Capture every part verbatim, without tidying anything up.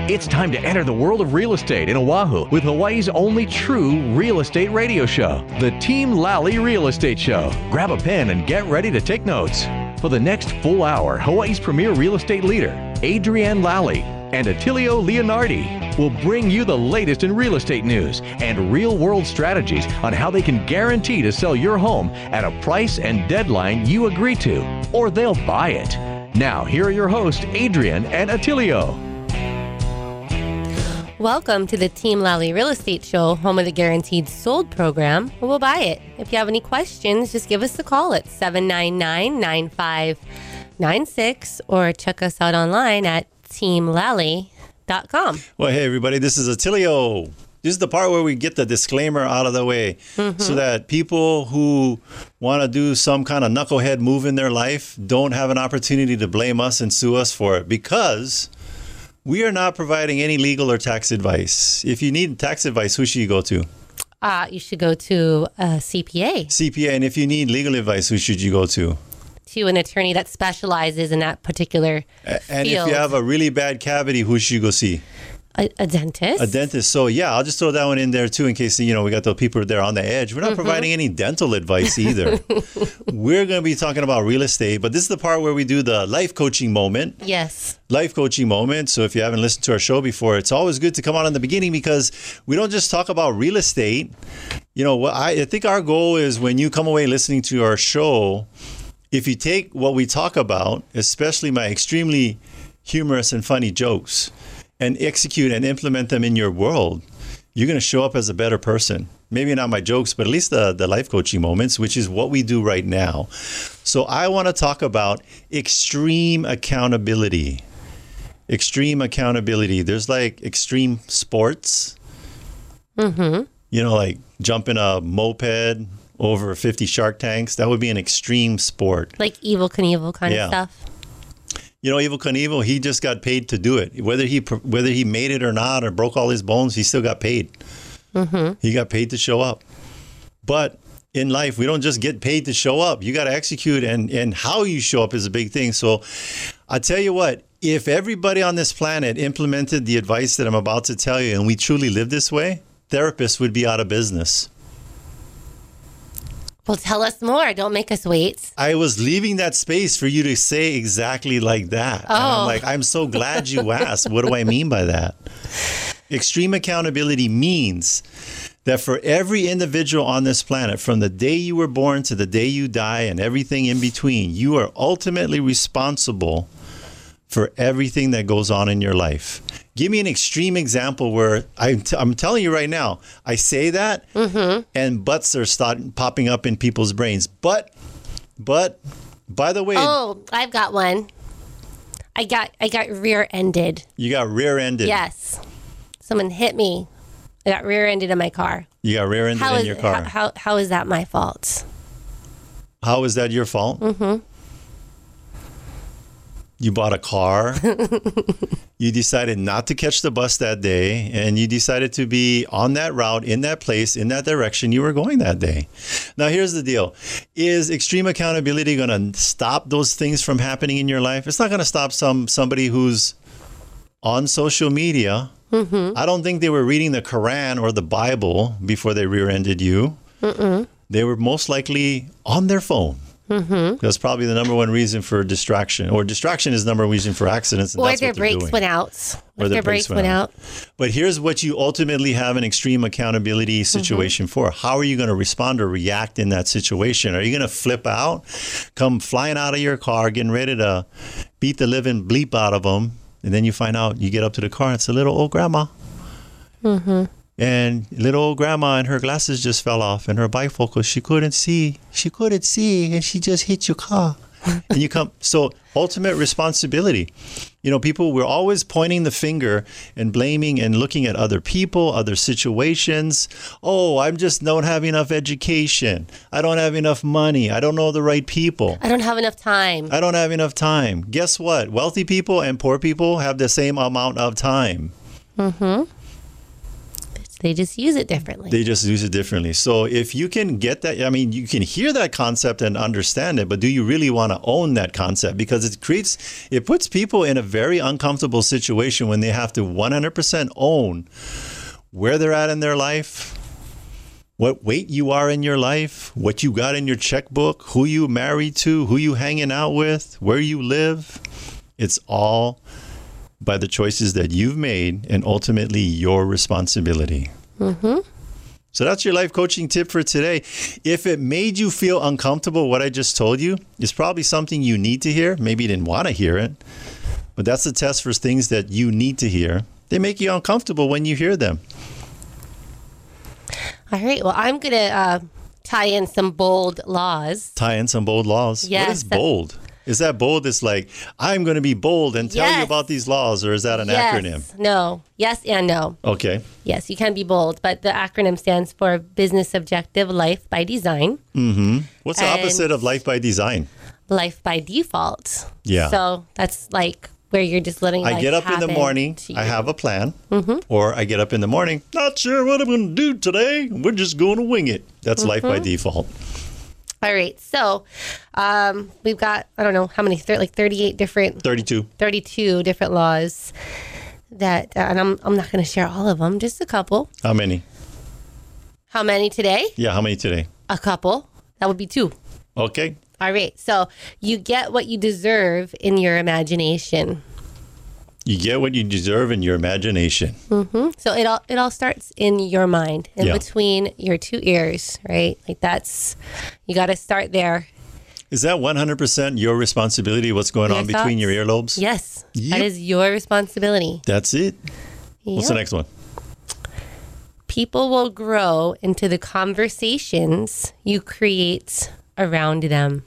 It's time to enter the world of real estate in Oahu with Hawaii's only true real estate radio show, the Team Lally Real Estate Show. Grab a pen and get ready to take notes. For the next full hour, Hawaii's premier real estate leader, Adrienne Lally, and Attilio Leonardi will bring you the latest in real estate news and real-world strategies on how they can guarantee to sell your home at a price and deadline you agree to, or they'll buy it. Now, here are your hosts, Adrienne and Attilio. Welcome to the Team Lally Real Estate Show, home of the Guaranteed Sold program. We'll buy it. If you have any questions, just give us a call at seven nine nine, nine five nine six or check us out online at team lally dot com. Well, hey, everybody, this is Attilio. This is the part where we get the disclaimer out of the way mm-hmm. so that people who want to do some kind of knucklehead move in their life don't have an opportunity to blame us and sue us for it, because we are not providing any legal or tax advice. If you need tax advice, who should you go to? Uh, you should go to a C P A. C P A. And if you need legal advice, who should you go to? To an attorney that specializes in that particular and field. If you have a really bad cavity, who should you go see? A, a dentist. A dentist. So, yeah, I'll just throw that one in there, too, in case, you know, we got those people there on the edge. We're not mm-hmm. providing any dental advice either. We're going to be talking about real estate, but this is the part where we do the life coaching moment. Yes. Life coaching moment. So if you haven't listened to our show before, it's always good to come on in the beginning, because we don't just talk about real estate. You know, I, I think our goal is when you come away listening to our show, if you take what we talk about, especially my extremely humorous and funny jokes, and execute and implement them in your world, you're going to show up as a better person. Maybe not my jokes, but at least the, the life coaching moments, which is what we do right now. So I want to talk about extreme accountability. Extreme accountability. There's like extreme sports. Mm-hmm. You know, like jumping a moped over fifty shark tanks. That would be an extreme sport. Like Evel Knievel kind yeah. of stuff. You know, Evel Knievel, he just got paid to do it. Whether he whether he made it or not, or broke all his bones, he still got paid. Mm-hmm. He got paid to show up. But in life, we don't just get paid to show up. You got to execute, and, and how you show up is a big thing. So I tell you what, if everybody on this planet implemented the advice that I'm about to tell you, and we truly live this way, therapists would be out of business. Well, tell us more. Don't make us wait. I was leaving that space for you to say exactly like that. Oh. And I'm like, I'm so glad you asked. What do I mean by that? Extreme accountability means that for every individual on this planet, from the day you were born to the day you die and everything in between, you are ultimately responsible for everything that goes on in your life. Give me an extreme example where I'm, t- I'm telling you right now, I say that mm-hmm. and buts are starting popping up in people's brains. But, but, by the way. Oh, I've got one. I got I got rear-ended. You got rear-ended? Yes. Someone hit me. I got rear-ended in my car. You got rear-ended how in is, your car. How, how How is that my fault? How is that your fault? Mm-hmm. You bought a car. You decided not to catch the bus that day, and you decided to be on that route, in that place, in that direction you were going that day. Now, here's the deal. Is extreme accountability going to stop those things from happening in your life? It's not going to stop some somebody who's on social media. Mm-hmm. I don't think they were reading the Quran or the Bible before they rear-ended you. Mm-mm. They were most likely on their phone. Mm-hmm. That's probably the number one reason for distraction, or distraction is the number one reason for accidents. And or that's their what they're brakes doing. went out. Or their, their brakes, brakes went out. out. But here's what you ultimately have an extreme accountability situation mm-hmm. for. How are you going to respond or react in that situation? Are you going to flip out, come flying out of your car, getting ready to beat the living bleep out of them, and then you find out, you get up to the car, and it's a little old grandma. Mm-hmm. And little old grandma and her glasses just fell off, and her bifocals, she couldn't see. She couldn't see, and she just hit your car. And you come, so ultimate responsibility. You know, people, we're always pointing the finger and blaming and looking at other people, other situations. Oh, I'm just don't have enough education. I don't have enough money. I don't know the right people. I don't have enough time. I don't have enough time. Guess what? Wealthy people and poor people have the same amount of time. Mm-hmm. They just use it differently. They just use it differently. So if you can get that, I mean, you can hear that concept and understand it, but do you really want to own that concept? Because it creates, it puts people in a very uncomfortable situation when they have to one hundred percent own where they're at in their life, what weight you are in your life, what you got in your checkbook, who you married to, who you hanging out with, where you live. It's all by the choices that you've made and ultimately your responsibility. Mm-hmm. So that's your life coaching tip for today. If it made you feel uncomfortable, what I just told you, it's probably something you need to hear. Maybe you didn't want to hear it, but that's the test for things that you need to hear. They make you uncomfortable when you hear them. All right. Well, I'm going to uh, tie in some bold laws. Tie in some bold laws. Yes, what is bold? Is that bold? It's like, I'm going to be bold and tell yes. you about these laws, or is that an yes. acronym? No. Yes and no. Okay. Yes, you can be bold, but the acronym stands for Business Objective Life by Design. Mm-hmm. What's the And opposite of life by design? Life by default. Yeah. So that's like where you're just letting I life get up in the happen morning, to you. I have a plan, Mhm. or I get up in the morning, not sure what I'm going to do today. We're just going to wing it. That's life by default. All right. So um, we've got, I don't know how many, thir- like thirty-eight different, thirty-two. thirty-two different laws that, uh, and I'm, I'm not going to share all of them, just a couple. How many? How many today? Yeah, how many today? A couple. That would be two. Okay. All right. So you get what you deserve in your imagination. You get what you deserve in your imagination. Mm-hmm. So it all it all starts in your mind, in Yeah. between your two ears, right? Like that's, you got to start there. Is that one hundred percent your responsibility, what's going Your on between thoughts? your earlobes? Yes, Yep. that is your responsibility. That's it. What's the Yep. next one? People will grow into the conversations you create around them.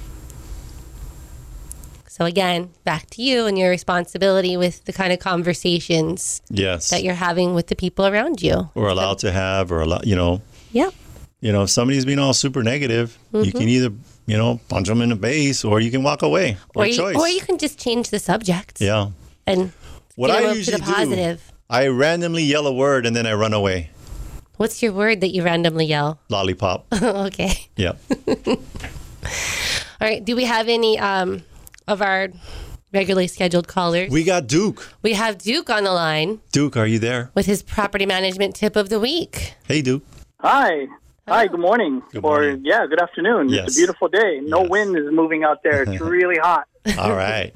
So again, back to you and your responsibility with the kind of conversations Yes. that you're having with the people around you. Or allowed to have, or allow, you know, Yep. you know, if somebody's being all super negative, you can either, you know, punch them in the face, or you can walk away. Or, Or you, choice. or you can just change the subject. Yeah. And What get I them up to usually the positive. do, I randomly yell a word and then I run away. What's your word that you randomly yell? Lollipop. Okay. Yeah. All right. Do we have any um, of our regularly scheduled callers? We got Duke. We have Duke on the line Duke, are you there? with his property management tip of the week. Hey, Duke. Hi. Hi, good morning. Good or, morning. yeah, good afternoon. Yes. It's a beautiful day. No Yes. wind is moving out there. It's really hot. All right.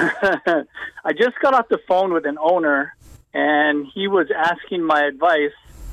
I just got off the phone with an owner, and he was asking my advice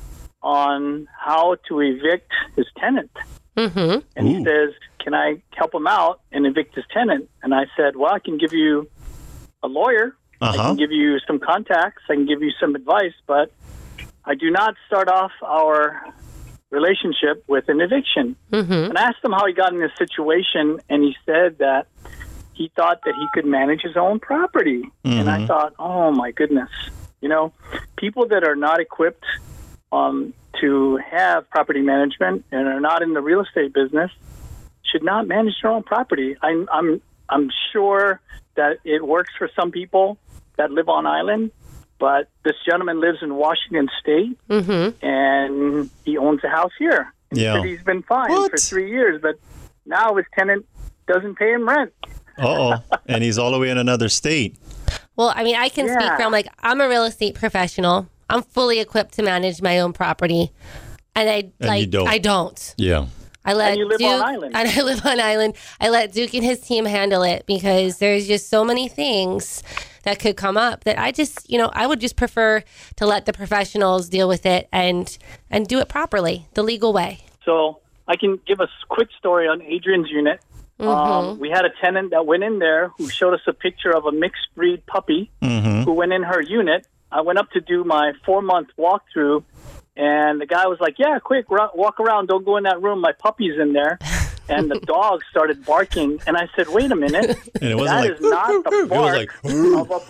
on how to evict his tenant. Mm-hmm. And he Ooh. says, can I help him out and evict his tenant? And I said, well, I can give you a lawyer. I Uh-huh. can give you some contacts. I can give you some advice, but I do not start off our relationship with an eviction. Mm-hmm. And I asked him how he got in this situation, and he said that he thought that he could manage his own property. And I Mhm. thought, oh, my goodness. You know, people that are not equipped um, to have property management and are not in the real estate business should not manage their own property. I'm, I'm, I'm sure that it works for some people that live on island, but this gentleman lives in Washington State, Mm-hmm. and he owns a house here. And Yeah. he said he's been fine What? for three years, but now his tenant doesn't pay him rent. Uh-oh. And he's all the way in another state. Well, I mean, I can speak Yeah. from, like, I'm a real estate professional. I'm fully equipped to manage my own property. And I, And like, you don't. I don't. Yeah. I let And you live Duke, on island. and I live on island. I let Duke and his team handle it because there's just so many things that could come up that I just, you know, I would just prefer to let the professionals deal with it and and do it properly, the legal way. So I can give a quick story on Adrian's unit. Mm-hmm. Um, we had a tenant that went in there who showed us a picture of a mixed breed puppy Mm-hmm. who went in her unit. I went up to do my four-month walkthrough, and the guy was like, yeah, quick, ru- walk around. Don't go in that room. My puppy's in there. And the dog started barking. And I said, wait a minute. And it wasn't That like, is not the it was bark like, of a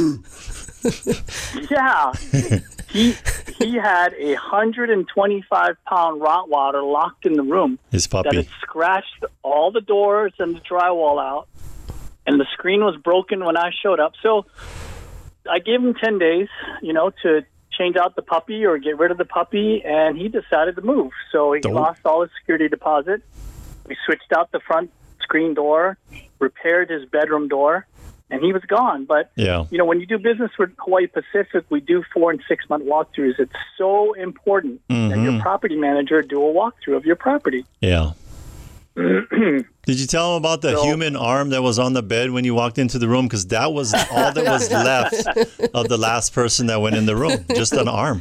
puppy. Yeah. He, he had a one hundred twenty-five pound Rottweiler locked in the room. his That puppy. had scratched all the doors and the drywall out, and the screen was broken when I showed up. So I gave him ten days, you know, to change out the puppy or get rid of the puppy, and he decided to move. So he Don't. lost all his security deposit. We switched out the front screen door, repaired his bedroom door, and he was gone. But, Yeah. you know, when you do business with Hawaii Pacific, we do four and six month walkthroughs. It's so important that your property manager do a walkthrough of your property. Yeah. Did you tell him about the So- human arm that was on the bed when you walked into the room? Because that was all that was left of the last person that went in the room. Just an arm.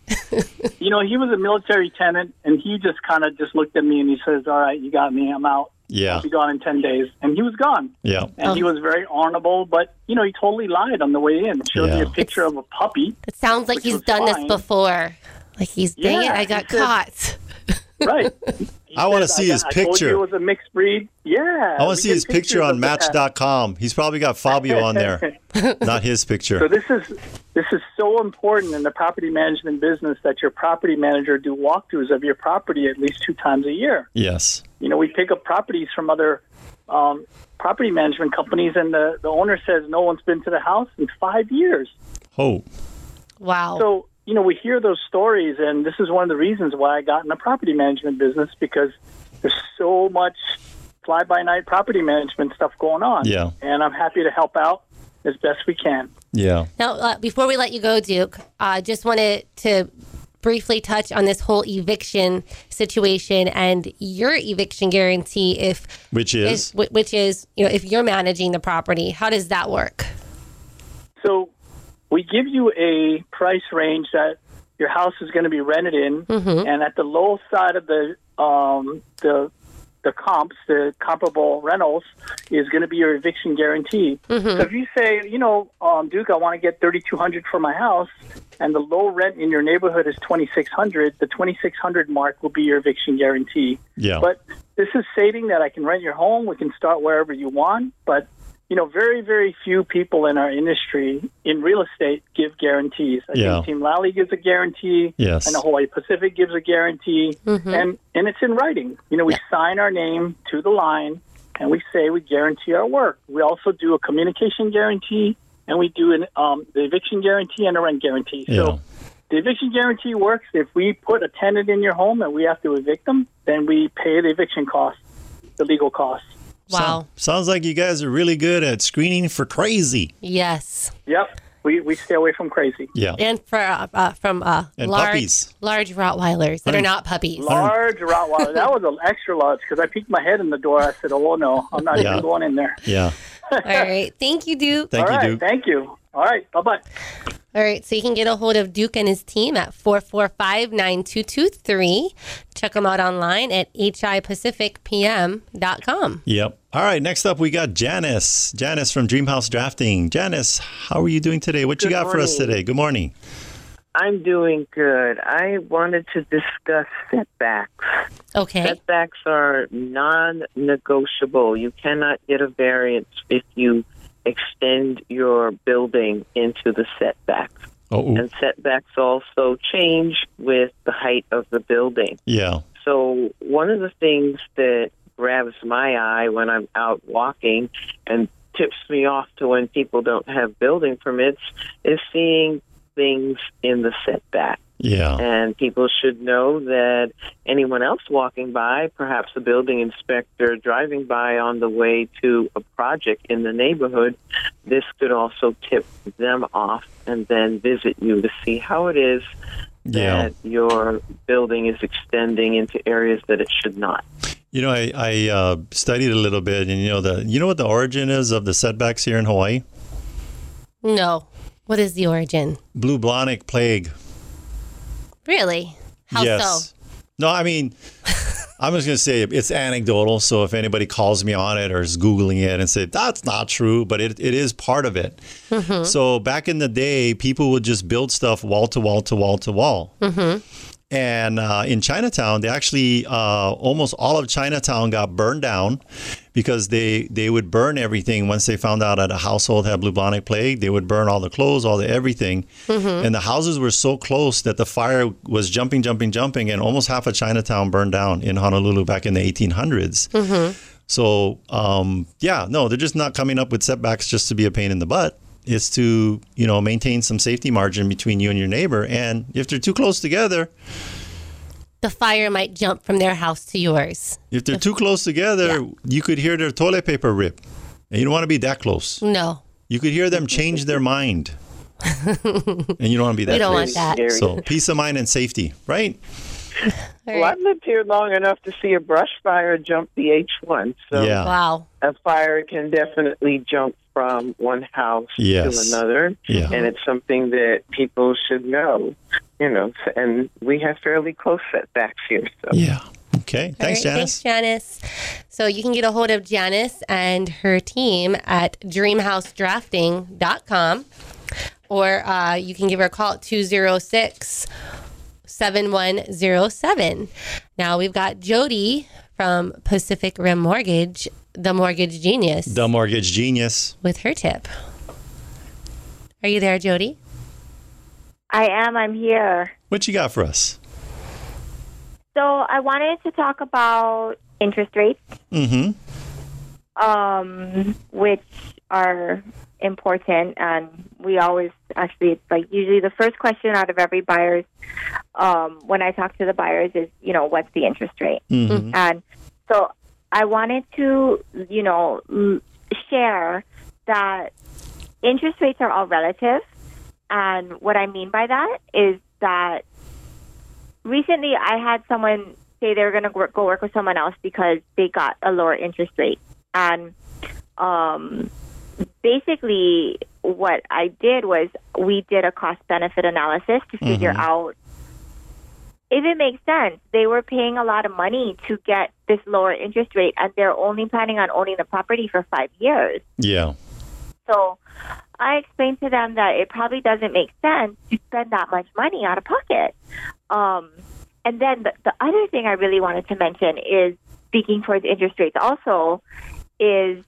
You know, he was a military tenant, and he just kind of just looked at me and he says, all right, you got me. I'm out. Yeah. I'll be gone in ten days. And he was gone. Yeah. And he was very honorable, but, you know, he totally lied on the way in. Showed me Yeah. a picture of a puppy. It sounds like Which he's was done fine. this before. Like he's, dang Yeah, it, I he got said- caught. Right. He I wanna said, see got- his I told picture. you it was a mixed breed. Yeah. I want we to see get his picture pictures on of the Match pet. dot com. He's probably got Fabio on there, not his So picture. this is this is so important in the property management business that your property manager do walkthroughs of your property at least two times a year. Yes. You know, we pick up properties from other um, property management companies, and the, the owner says no one's been to the house in five years. Oh, Wow. So, you know, we hear those stories, and this is one of the reasons why I got in the property management business, because there's so much fly-by-night property management stuff going on. Yeah. And I'm happy to help out as best we can. yeah. Now, uh, before we let you go, Duke, I uh, just wanted to briefly touch on this whole eviction situation and your eviction guarantee. If Which is? if- which is, you know, if you're managing the property, how does that work? So we give you a price range that your house is going to be rented in, and at the low side of the um, the the comps, the comparable rentals, is going to be your eviction guarantee. So if you say, you know, um, Duke, I want to get thirty-two hundred dollars for my house, and the low rent in your neighborhood is twenty-six hundred dollars, the twenty-six hundred dollars mark will be your eviction guarantee. Yeah. But this is stating that I can rent your home. We can start wherever you want. But, you know, very, very few people in our industry in real estate give guarantees. I Yeah. think Team Lally gives a guarantee. Yes. And the Hawaii Pacific gives a guarantee. And, and it's in writing. You know, we sign our name to the line, and we say we guarantee our work. We also do a communication guarantee, and we do an, um, the eviction guarantee and a rent guarantee. Yeah. So the eviction guarantee works. If we put a tenant in your home and we have to evict them, then we pay the eviction costs, the legal costs. Wow. So- sounds like you guys are really good at screening for crazy. Yes. Yep. We, we stay away from crazy. Yeah. And for uh, uh, from uh, And large puppies. large Rottweilers that are not puppies. Large Rottweiler. That was an extra large because I peeked my head in the door. I said, oh, no, I'm not Yeah. even going in there. Yeah. All right. Thank you, Duke. Thank All you, right. Duke. Thank you. All right. Bye-bye. All right, so you can get a hold of Duke and his team at four four five, nine two two three. Check them out online at h i pacific p m dot com. Yep. All right. Next up, we got Janice. Janice from Dreamhouse Drafting. Janice, how are you doing today? What you Good got for us morning. today? Good morning. I'm doing good. I wanted to discuss setbacks. Okay. Setbacks are non-negotiable. You cannot get a variance if you extend your building into the setbacks. Oh, And setbacks also change with the height of the building. yeah. So one of the things that grabs my eye when I'm out walking and tips me off to when people don't have building permits is seeing things in the setback. Yeah. And people should know that anyone else walking by, perhaps a building inspector driving by on the way to a project in the neighborhood, this could also tip them off and then visit you to see how it is Yeah. that your building is extending into areas that it should not. You know, I, I uh, studied a little bit, and you know the you know what the origin is of the setbacks here in Hawaii? No. What is the origin? Bubonic plague. Really? How yes. so? No, I mean, I'm just going to say it's anecdotal. So if anybody calls me on it or is Googling it and say, that's not true, but it, it is part of it. Mm-hmm. So back in the day, people would just build stuff wall to wall to wall to wall. Mm-hmm. And uh, in Chinatown, they actually, uh, almost all of Chinatown got burned down because they, they would burn everything. Once they found out that a household had bubonic plague, they would burn all the clothes, all the everything. Mm-hmm. And the houses were so close that the fire was jumping, jumping, jumping, and almost half of Chinatown burned down in Honolulu back in the eighteen hundreds. Mm-hmm. So, um, yeah, no, they're just not coming up with setbacks just to be a pain in the butt. is to, you know, maintain some safety margin between you and your neighbor. And if they're too close together, the fire might jump from their house to yours. if they're too close together, Yeah. you could hear their toilet paper rip. And you don't want to be that close. No, You could hear them change their mind. And you don't want to be that we don't close. want that. So peace of mind and safety, right? All Well, right. I've lived here long enough to see a brush fire jump the H one. So Yeah. Wow. a fire can definitely jump from one house Yes. to another. Yeah. And it's something that people should know, you know, and we have fairly close setbacks here. So. Yeah. Okay. All Thanks, right, Janice. Thanks, Janice. So you can get a hold of Janice and her team at dream house drafting dot com, or uh, you can give her a call at two oh six, seven one oh seven. Now we've got Jody from Pacific Rim Mortgage, the mortgage genius, The Mortgage Genius. with her tip. Are you there, Jody? I am. I'm here. What you got for us? So I wanted to talk about interest rates, Mm-hmm. um, which are important, and we always actually it's like usually the first question out of every buyer's um, when I talk to the buyers is, you know, what's the interest rate? Mm-hmm. And so I wanted to, you know, l- share that interest rates are all relative, and what I mean by that is that recently I had someone say they were going to work, go work with someone else because they got a lower interest rate. And um, basically what I did was we did a cost-benefit analysis to figure Mhm. out if it makes sense. They were paying a lot of money to get this lower interest rate, and they're only planning on owning the property for five years. Yeah. So I explained to them that it probably doesn't make sense to spend that much money out of pocket. Um, and then the, the other thing I really wanted to mention is, speaking towards interest rates also, is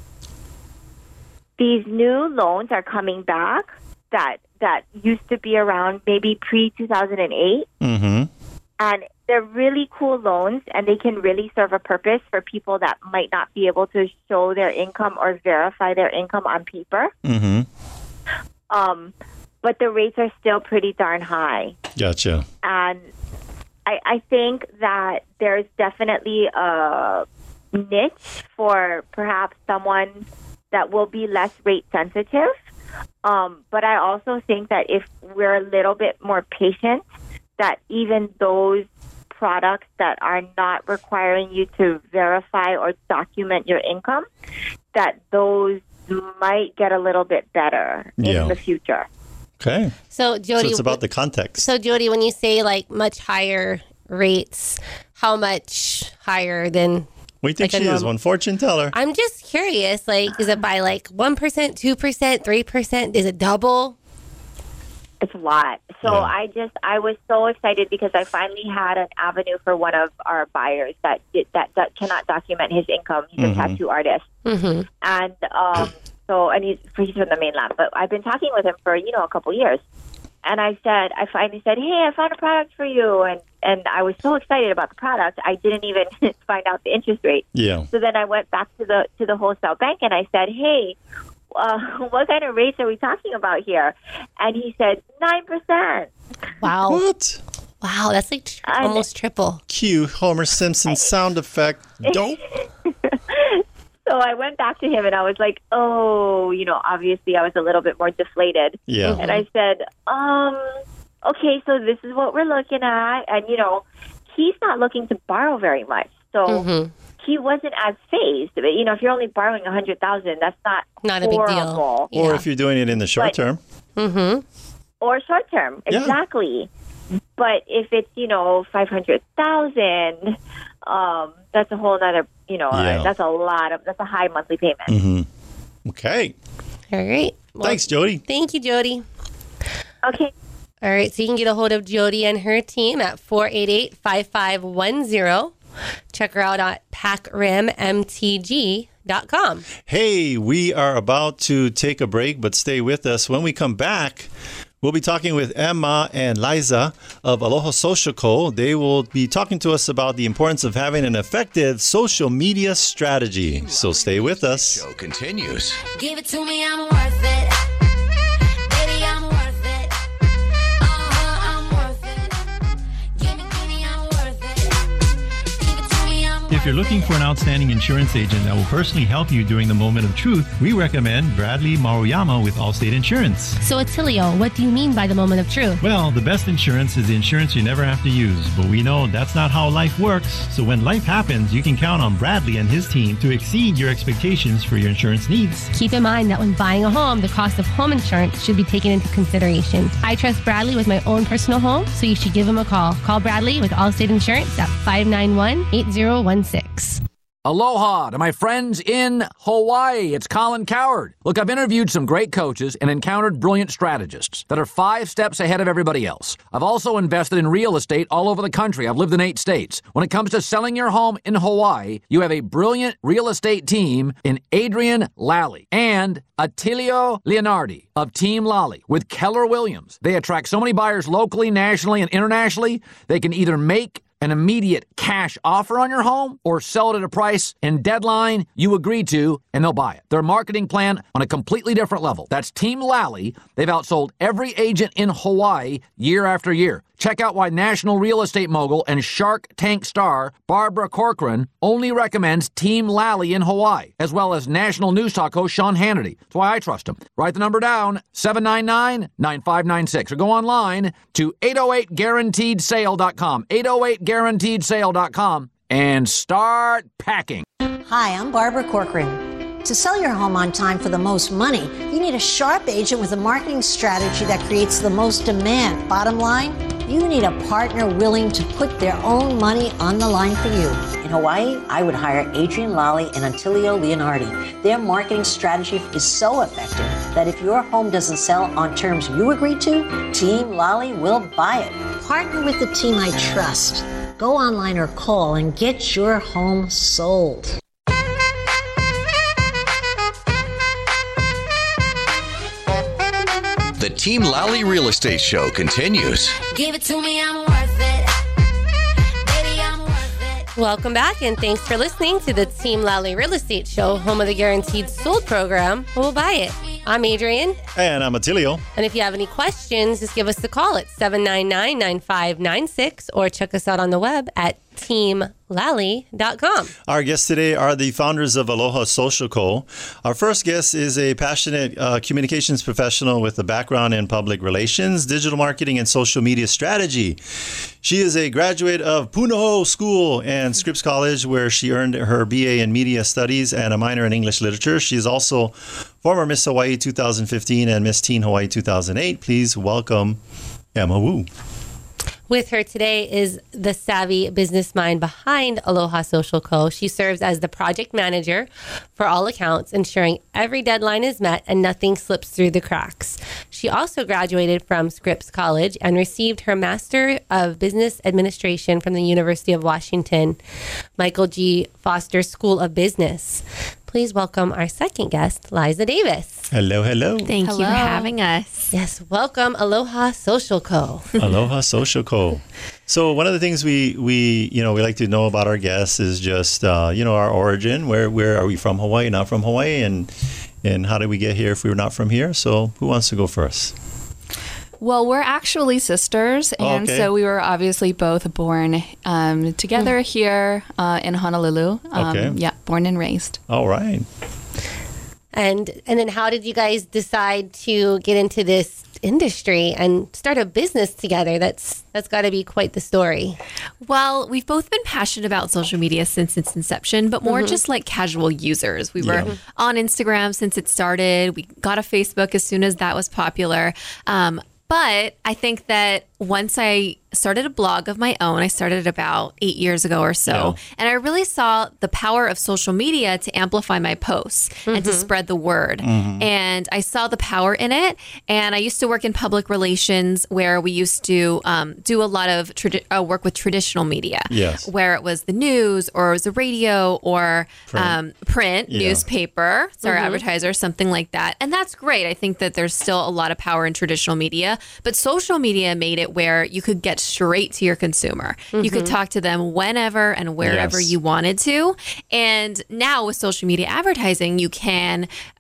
these new loans are coming back that that used to be around maybe pre two thousand eight. Mm-hmm. And they're really cool loans, and they can really serve a purpose for people that might not be able to show their income or verify their income on paper. Mm-hmm. Um, but the rates are still pretty darn high. Gotcha. And I, I think that there's definitely a niche for perhaps someone that will be less rate sensitive. Um, but I also think that if we're a little bit more patient, that even those products that are not requiring you to verify or document your income, that those might get a little bit better Yeah. in the future. Okay. So Jody, So it's about the context. So, Jody, when you say like much higher rates, how much higher than? What do you think like a she is? normal- One fortune teller. I'm just curious. Like, is it by like one percent, two percent, three percent? Is it double? It's a lot. So Yeah. I just, I was so excited because I finally had an avenue for one of our buyers that did, that, that cannot document his income. He's Mhm. a tattoo artist. Mm-hmm. And um, so, and he's, he's from the mainland. But I've been talking with him for, you know, a couple years. And I said, I finally said, hey, I found a product for you. And, and I was so excited about the product, I didn't even find out the interest rate. Yeah. So then I went back to the to the wholesale bank and I said, hey, uh, what kind of rates are we talking about here? And he said, nine percent. Wow. What? Wow. That's like tr- I- almost triple. Cue Homer Simpson sound effect. Don't. So I went back to him and I was like, oh, you know, obviously I was a little bit more deflated. Yeah. And I said, um, okay, so this is what we're looking at. And, you know, he's not looking to borrow very much. So Mhm. he wasn't as phased. But, you know, if you're only borrowing one hundred thousand dollars, that's not, Not a big deal. horrible. Or Yeah. if you're doing it in the short But- term. Mm-hmm. Or short term, Yeah. exactly. But if it's, you know, five hundred thousand, um, that's a whole other, you know, Yeah. that's a lot of, that's a high monthly payment. Mm-hmm. Okay. All right. Well, Thanks, Jody. Thank you, Jody. Okay. All right. So you can get a hold of Jody and her team at four eight eight, five five one zero. Check her out at pac rim m t g dot com. Hey, we are about to take a break, but stay with us. When we come back, we'll be talking with Emma and Liza of Aloha Social Co. They will be talking to us about the importance of having an effective social media strategy. So stay with us. Show continues. Give it to me, I'm worth it. If you're looking for an outstanding insurance agent that will personally help you during the moment of truth, we recommend Bradley Maruyama with Allstate Insurance. So, Attilio, what do you mean by the moment of truth? Well, the best insurance is the insurance you never have to use, but we know that's not how life works. So when life happens, you can count on Bradley and his team to exceed your expectations for your insurance needs. Keep in mind that when buying a home, the cost of home insurance should be taken into consideration. I trust Bradley with my own personal home, so you should give him a call. Call Bradley with Allstate Insurance at five nine one, eight zero one six. Aloha to my friends in Hawaii. It's Colin Coward. Look, I've interviewed some great coaches and encountered brilliant strategists that are five steps ahead of everybody else. I've also invested in real estate all over the country. I've lived in eight states. When it comes to selling your home in Hawaii, you have a brilliant real estate team in Adrian Lally and Attilio Leonardi of Team Lally with Keller Williams. They attract so many buyers locally, nationally, and internationally. They can either make an immediate cash offer on your home or sell it at a price and deadline you agree to, and they'll buy it. Their marketing plan on a completely different level. That's Team Lally. They've outsold every agent in Hawaii year after year. Check out why national real estate mogul and Shark Tank star Barbara Corcoran only recommends Team Lally in Hawaii, as well as national news talk host Sean Hannity. That's why I trust him. Write the number down, seven nine nine, nine five nine six, or go online to eight oh eight guaranteed sale dot com, eight oh eight guaranteed sale dot com, and start packing. Hi, I'm Barbara Corcoran. To sell your home on time for the most money, you need a sharp agent with a marketing strategy that creates the most demand. Bottom line, you need a partner willing to put their own money on the line for you. In Hawaii, I would hire Adrian Lally and Attilio Leonardi. Their marketing strategy is so effective that if your home doesn't sell on terms you agree to, Team Lally will buy it. Partner with the team I trust. Go online or call and get your home sold. The Team Lally Real Estate Show continues. Give it to me, I'm worth it. Baby, I'm worth it. Welcome back, and thanks for listening to the Team Lally Real Estate Show, home of the Guaranteed Sold program. We'll buy it. I'm Adrian. And I'm Attilio. And if you have any questions, just give us a call at seven nine nine, nine five nine six or check us out on the web at team lally dot com. Our guests today are the founders of Aloha Social Co. Our first guest is a passionate uh, communications professional with a background in public relations, digital marketing, and social media strategy. She is a graduate of Punahou School and Scripps College, where she earned her B A in Media Studies and a minor in English Literature. She is also former Miss Hawaii two thousand fifteen and Miss Teen Hawaii two thousand eight. Please welcome Emma Wu. With her today is the savvy business mind behind Aloha Social Co. She serves as the project manager for all accounts, ensuring every deadline is met and nothing slips through the cracks. She also graduated from Scripps College and received her Master of Business Administration from the University of Washington, Michael G. Foster School of Business. Please welcome our second guest, Liza Davis. Hello, hello. Thank Hello. you for having us. Yes, welcome Aloha Social Co. Aloha Social Co. So one of the things we, we you know we like to know about our guests is just uh, you know our origin. Where where are we from? Hawaii? Not from Hawaii? And and how did we get here if we were not from here? So who wants to go first? Well, we're actually sisters, and okay. so we were obviously both born um, together here uh, in Honolulu. Um, Okay. Yeah, born and raised. All right. And and then how did you guys decide to get into this industry and start a business together? That's that's got to be quite the story. Well, we've both been passionate about social media since its inception, but more Mhm. just like casual users. We were Yeah. on Instagram since it started. We got a Facebook as soon as that was popular. Um, but I think that once I started a blog of my own, I started it about eight years ago or so. Yeah. And I really saw the power of social media to amplify my posts and to spread the word. And I saw the power in it. And I used to work in public relations where we used to um, do a lot of tradi- uh, work with traditional media. Yes. Where it was the news or it was the radio or Print. um, print, Yeah. newspaper, it's our advertiser, something like that. And that's great. I think that there's still a lot of power in traditional media, but social media made it where you could get straight to your consumer. You could talk to them whenever and wherever Yes. you wanted to. And now with social media advertising, you can um,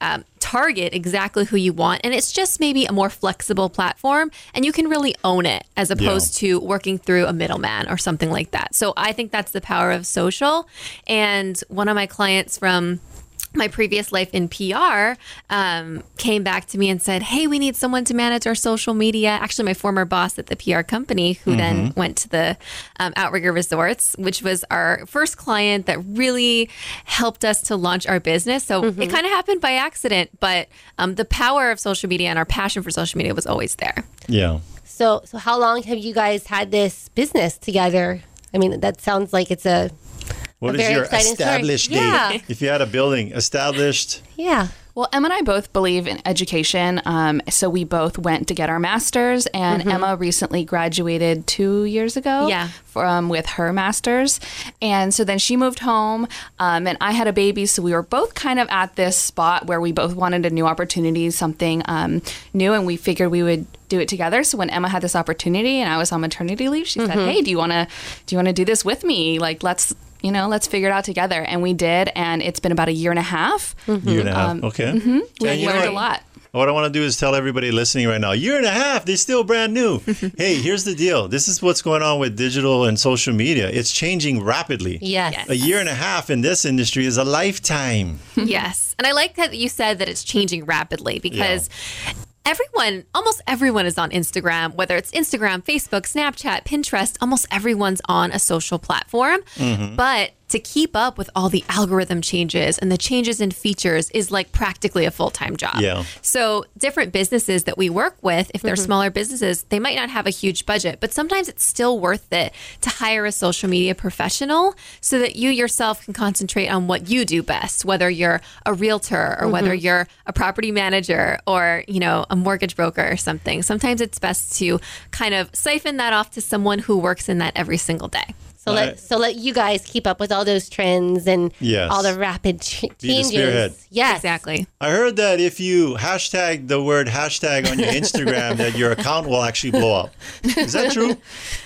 target exactly who you want. And it's just maybe a more flexible platform and you can really own it as opposed yeah. to working through a middleman or something like that. So I think that's the power of social. And one of my clients from my previous life in P R um, came back to me and said, hey, we need someone to manage our social media. Actually, my former boss at the P R company who mm-hmm. then went to the um, Outrigger Resorts, which was our first client that really helped us to launch our business. So mm-hmm. it kind of happened by accident, but um, the power of social media and our passion for social media was always there. Yeah. So, so how long have you guys had this business together? I mean, that sounds like it's a What a is very your exciting established story. date? Yeah. If you had a building established. Yeah. Well, Emma and I both believe in education. Um, so we both went to get our master's, and mm-hmm. Emma recently graduated two years ago yeah. from with her master's. And so then she moved home, um, and I had a baby. So we were both kind of at this spot where we both wanted a new opportunity, something um, new, and we figured we would do it together. So when Emma had this opportunity and I was on maternity leave, she mm-hmm. said, hey, do you want to do you want to do this with me? Like, let's you know, let's figure it out together. And we did. And it's been about a year and a half. Mm-hmm. Year and a half. Um, okay. Mm-hmm. We And you know learned what? a lot. What I want to do is tell everybody listening right now, year and a half, they're still brand new. Hey, here's the deal. This is what's going on with digital and social media. It's changing rapidly. Yes. A year and a half in this industry is a lifetime. Yes. And I like that you said that it's changing rapidly because yeah. everyone, almost everyone is on Instagram, whether it's Instagram, Facebook, Snapchat, Pinterest, almost everyone's on a social platform. Mm-hmm. But to keep up with all the algorithm changes and the changes in features is like practically a full-time job. Yeah. So different businesses that we work with, if they're mm-hmm. smaller businesses, they might not have a huge budget, but sometimes it's still worth it to hire a social media professional so that you yourself can concentrate on what you do best, whether you're a realtor or mm-hmm. whether you're a property manager or, you know, a mortgage broker or something. Sometimes it's best to kind of siphon that off to someone who works in that every single day. So let right. so let you guys keep up with all those trends and yes. all the rapid ch- Be the changes. spearhead. Yes, exactly. I heard that if you hashtag the word hashtag on your Instagram, that your account will actually blow up. Is that true?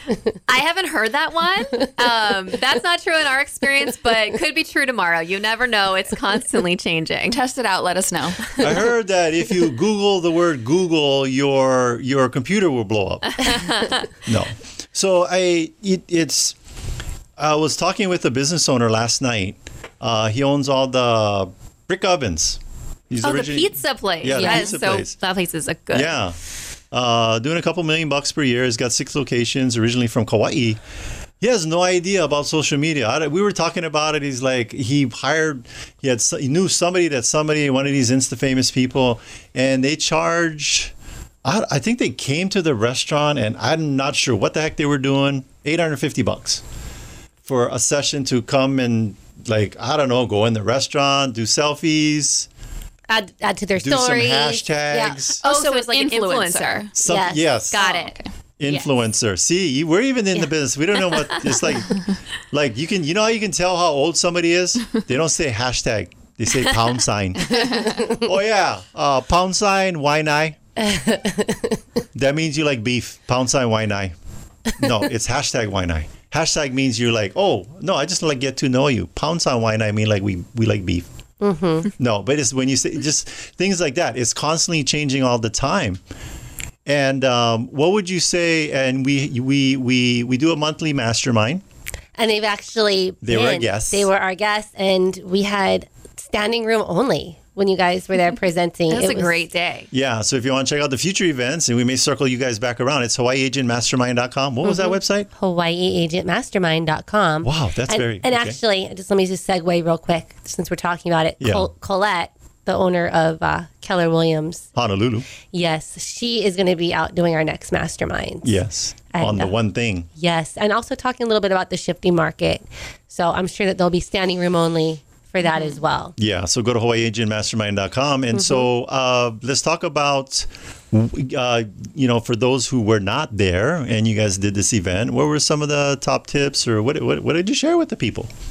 I haven't heard that one. Um, that's not true in our experience, but could be true tomorrow. You never know. It's constantly changing. Test it out. Let us know. I heard that if you Google the word Google, your your computer will blow up. No. So I it, it's. I was talking with a business owner last night. Uh, he owns all the brick ovens. He's oh, the pizza place. Yeah, yes, the pizza so place. That place is a good. Yeah. Uh, doing a couple million bucks per year. He's got six locations, originally from Kauai. He has no idea about social media. I, we were talking about it. He's like, he hired, he had, he knew somebody that somebody, one of these Insta famous people, and they charge, I, I think they came to the restaurant, and I'm not sure what the heck they were doing, eight hundred fifty bucks. For a session to come and, like, I don't know, go in the restaurant, do selfies, add, add to their do stories. some hashtags. Yeah. Oh, Oh, so, so it's like influencer. an influencer. Some, Yes. yes. Got Oh, it. okay. Influencer. Yes. See, we're even in Yeah. the business. We don't know what it's like. Like, you can, you know how you can tell how old somebody is? They don't say hashtag. They say pound sign. Oh, yeah. Uh, pound sign, why not? That means you like beef. Pound sign, why not? No, it's hashtag why not. Hashtag means you're like, oh, no, I just like get to know you. Pound sign wine, I mean like we, we like beef. Mm-hmm. No, but it's when you say just things like that. It's constantly changing all the time. And um, what would you say? And we we we we do a monthly mastermind. And they've actually They been, were our guests. They were our guests, and we had standing room only when you guys were there presenting. It was It a great day. Yeah, so if you want to check out the future events, and we may circle you guys back around, it's Hawaii Agent Mastermind dot com. What was that website? Hawaii Agent Mastermind dot com. Wow, that's and, very... And okay. actually, just let me just segue real quick, since we're talking about it. Yeah. Col- Colette, the owner of uh, Keller Williams. Honolulu. Yes, she is going to be out doing our next masterminds. Yes, And, on the uh, one thing. Yes, and also talking a little bit about the shifting market. So I'm sure that there'll be standing room only for that as well. Yeah, so go to Hawaii Agent Mastermind dot com. And mm-hmm. so uh, let's talk about, uh, you know, for those who were not there and you guys did this event, what were some of the top tips or what, what, what did you share with the people?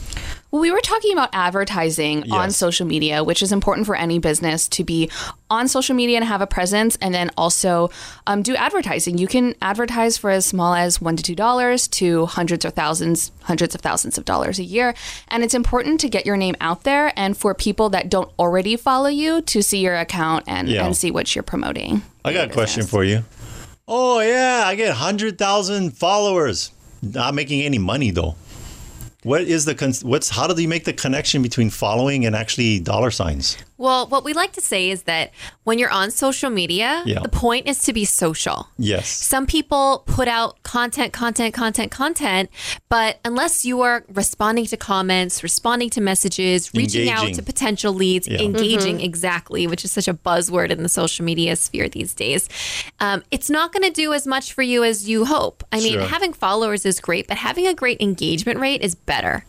Well, we were talking about advertising Yes. on social media, which is important for any business to be on social media and have a presence, and then also um, do advertising. You can advertise for as small as one to two dollars to hundreds or thousands, hundreds of thousands of dollars a year. And it's important to get your name out there, and for people that don't already follow you to see your account and, Yeah. and see what you're promoting. I got a question for you. Oh, yeah, I get one hundred thousand followers. Not making any money, though. What is the, con- what's, how do you make the connection between following and actually dollar signs? Well, what we like to say is that when you're on social media, Yeah. the point is to be social. Yes. Some people put out content, content, content, content, but unless you are responding to comments, responding to messages, reaching out Engaging. to potential leads, Yeah. engaging exactly, which is such a buzzword in the social media sphere these days, um, it's not going to do as much for you as you hope. I mean, Sure. having followers is great, but having a great engagement rate is better.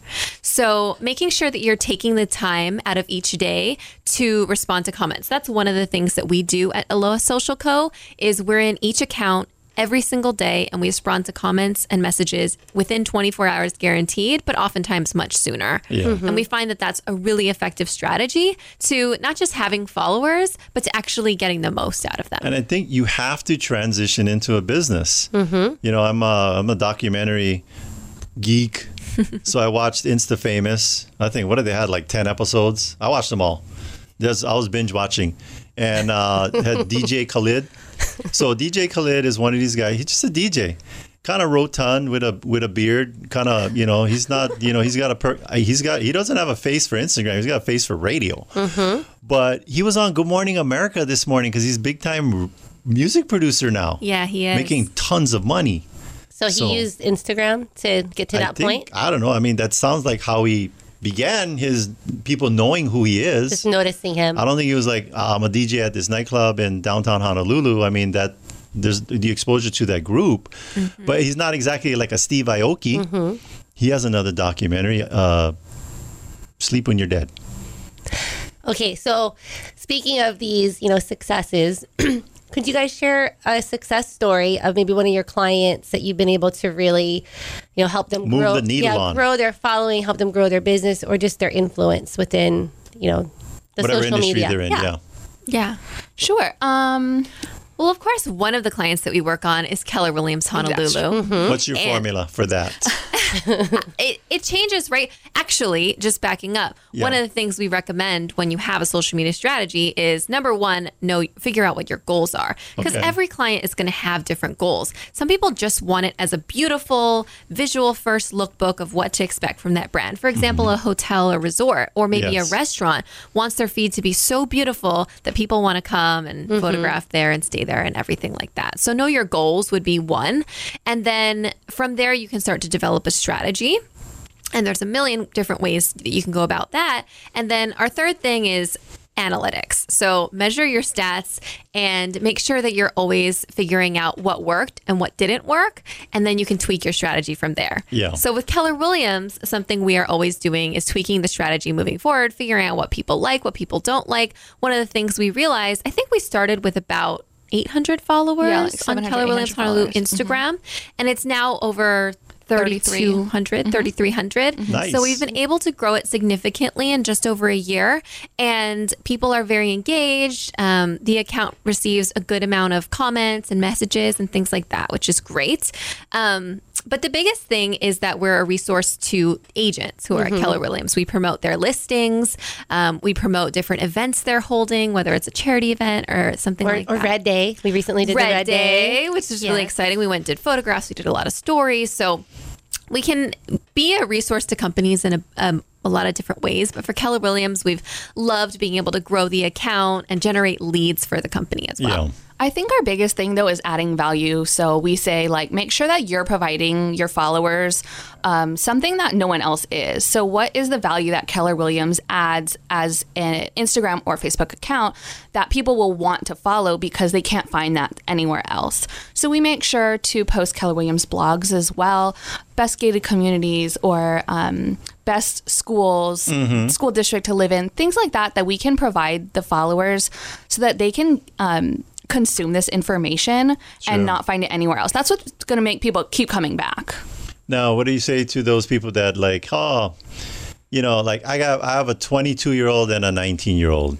So making sure that you're taking the time out of each day to respond to comments. That's one of the things that we do at Aloha Social Co. is we're in each account every single day and we respond to comments and messages within twenty-four hours guaranteed, but oftentimes much sooner. Yeah. Mhm. And we find that that's a really effective strategy to not just having followers, but to actually getting the most out of them. And I think you have to transition into a business. Mm-hmm. You know, I'm a, I'm a documentary geek. So I watched Insta Famous. I think, what did they had, like ten episodes? I watched them all. There's, I was binge watching. And uh, had D J Khalid. So D J Khalid is one of these guys. He's just a D J. Kind of rotund with a with a beard. Kind of, you know, he's not, you know, he's got a, per, he's got, he doesn't have a face for Instagram. He's got a face for radio. Mm-hmm. But he was on Good Morning America this morning because he's a big time music producer now. Yeah, he is. Making tons of money. So he So- used Instagram to get to I that think, point. I don't know. I mean, that sounds like how he began his people knowing who he is. Just noticing him. I don't think he was like, uh, I'm a D J at this nightclub in downtown Honolulu. I mean, that there's the exposure to that group, Mm-hmm. but he's not exactly like a Steve Aoki. Mhm. He has another documentary, uh, Sleep When You're Dead. Okay, so speaking of these, you know, successes, could you guys share a success story of maybe one of your clients that you've been able to really, you know, help them Move grow, the needle yeah, on. grow their following, help them grow their business, or just their influence within, you know, the Whatever social industry media? they're in, yeah. Yeah. Sure. Um, well, of course, one of the clients that we work on is Keller Williams Honolulu. What's your And formula for that? it, it changes, right? Actually, just backing up, Yeah. one of the things we recommend when you have a social media strategy is number one, know, figure out what your goals are. Because Okay. every client is going to have different goals. Some people just want it as a beautiful visual first lookbook of what to expect from that brand. For example, a hotel or resort, or maybe Yes. a restaurant wants their feed to be so beautiful that people want to come and Mhm. photograph there and stay there and everything like that. So know your goals would be one. And then from there, you can start to develop a strategy. And there's a million different ways that you can go about that. And then our third thing is analytics. So measure your stats and make sure that you're always figuring out what worked and what didn't work. And then you can tweak your strategy from there. Yeah. So with Keller Williams, something we are always doing is tweaking the strategy moving forward, figuring out what people like, what people don't like. One of the things we realized, I think we started with about eight hundred followers Yeah, like on seven hundred, Keller Williams eight hundred Honolulu followers. Instagram. And it's now over thirty-two hundred, thirty-three hundred. Nice. So we've been able to grow it significantly in just over a year. And people are very engaged. Um, the account receives a good amount of comments and messages and things like that, which is great. Um, but the biggest thing is that we're a resource to agents who are Mhm. at Keller Williams. We promote their listings. Um, we promote different events they're holding, whether it's a charity event or something Or, like or that. Red Day. We recently did Red, the Red Day. Day, which is really Yes. exciting. We went and did photographs. We did a lot of stories. So we can be a resource to companies in a, um, a lot of different ways. But for Keller Williams, we've loved being able to grow the account and generate leads for the company as well. I think our biggest thing though is adding value. So we say like make sure that you're providing your followers um, something that no one else is. So what is the value that Keller Williams adds as an Instagram or Facebook account that people will want to follow because they can't find that anywhere else? So we make sure to post Keller Williams blogs as well, best gated communities or um, best schools, Mhm. school district to live in, things like that that we can provide the followers so that they can um, consume this information Sure. and not find it anywhere else. That's what's going to make people keep coming back. Now, what do you say to those people that like, oh, you know, like I got, I have a twenty-two year old and a nineteen year old.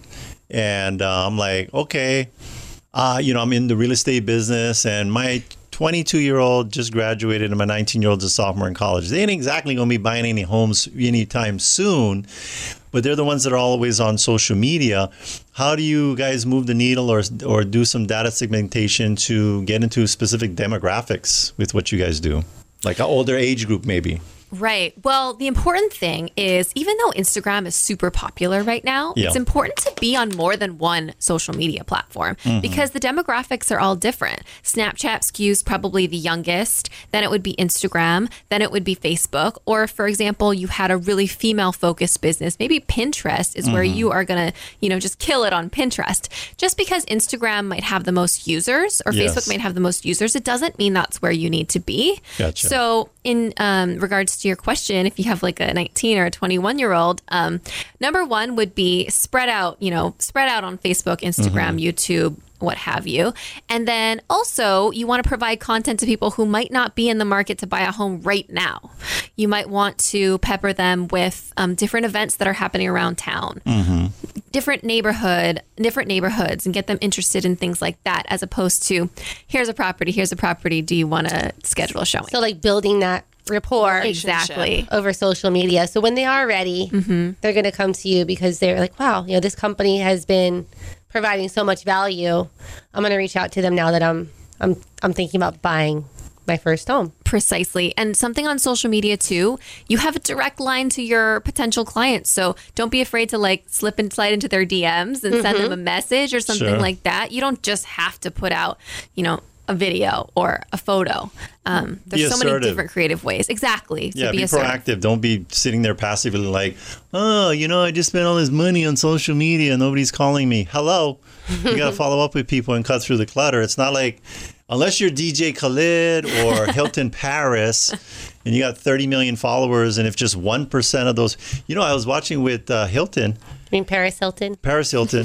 And uh, I'm like, okay, uh, you know, I'm in the real estate business, and my twenty-two year old just graduated, and my nineteen year old's a sophomore in college. They ain't exactly going to be buying any homes anytime soon, but they're the ones that are always on social media. How do you guys move the needle, or or do some data segmentation to get into specific demographics with what you guys do? Like an older age group, maybe. Right. Well, the important thing is, even though Instagram is super popular right now, Yeah. it's important to be on more than one social media platform Mhm. because the demographics are all different. Snapchat skews probably the youngest, then it would be Instagram, then it would be Facebook. Or, for example, you had a really female-focused business, maybe Pinterest is where Mhm. you are going to, you know, just kill it on Pinterest. Just because Instagram might have the most users or Yes. Facebook might have the most users, it doesn't mean that's where you need to be. Gotcha. So, in um, regards to your question, if you have like a nineteen or a twenty-one year old, um, number one would be spread out, you know, spread out on Facebook, Instagram, Mhm. YouTube, what have you. And then also you want to provide content to people who might not be in the market to buy a home right now. You might want to pepper them with um, different events that are happening around town. Mm-hmm. different neighborhood, different neighborhoods, and get them interested in things like that, as opposed to, here's a property, here's a property. Do you want to schedule a showing? So like building that rapport Exactly. over social media. So when they are ready, they're going to come to you because they're like, wow, you know, this company has been providing so much value. I'm going to reach out to them now that I'm I'm I'm thinking about buying my first home. Precisely. And something on social media too, you have a direct line to your potential clients. So don't be afraid to like slip and slide into their D Ms and send Mhm. them a message or something Sure. like that. You don't just have to put out, you know, a video or a photo. Um, there's Be so many assertive. different creative ways. Exactly. So Yeah, be, assertive. proactive. Don't be sitting there passively like, oh, you know, I just spent all this money on social media. Nobody's calling me. Hello. You got to follow up with people and cut through the clutter. It's not like, unless you're D J Khaled or Hilton Paris and you got thirty million followers, and if just one percent of those, you know, I was watching with uh, Hilton. I mean, Paris Hilton. Paris Hilton.